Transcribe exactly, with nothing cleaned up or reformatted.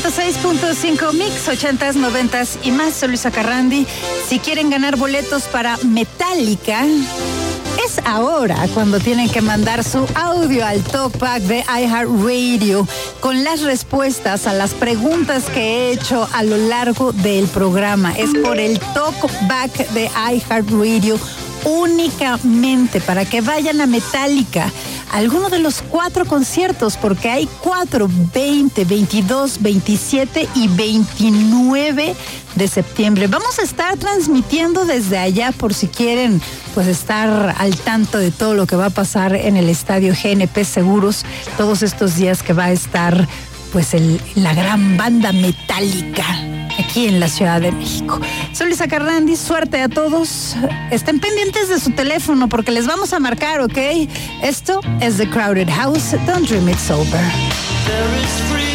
ciento seis punto cinco Mix, ochentas, noventas y más. Soy Luisa Carrandi. Si quieren ganar boletos para Metallica, es ahora cuando tienen que mandar su audio al Talkback de iHeartRadio con las respuestas a las preguntas que he hecho a lo largo del programa. Es por el Talkback de iHeartRadio únicamente para que vayan a Metallica, alguno de los cuatro conciertos, porque hay cuatro, veinte, veintidós, veintisiete y veintinueve de septiembre. Vamos a estar transmitiendo desde allá por si quieren pues estar al tanto de todo lo que va a pasar en el estadio G N P Seguros todos estos días que va a estar pues el, la gran banda Metallica aquí en la Ciudad de México. Soy Luisa Carrandi, suerte a todos. Estén pendientes de su teléfono porque les vamos a marcar, ¿ok? Esto es The Crowded House, Don't Dream It's Over. There is free.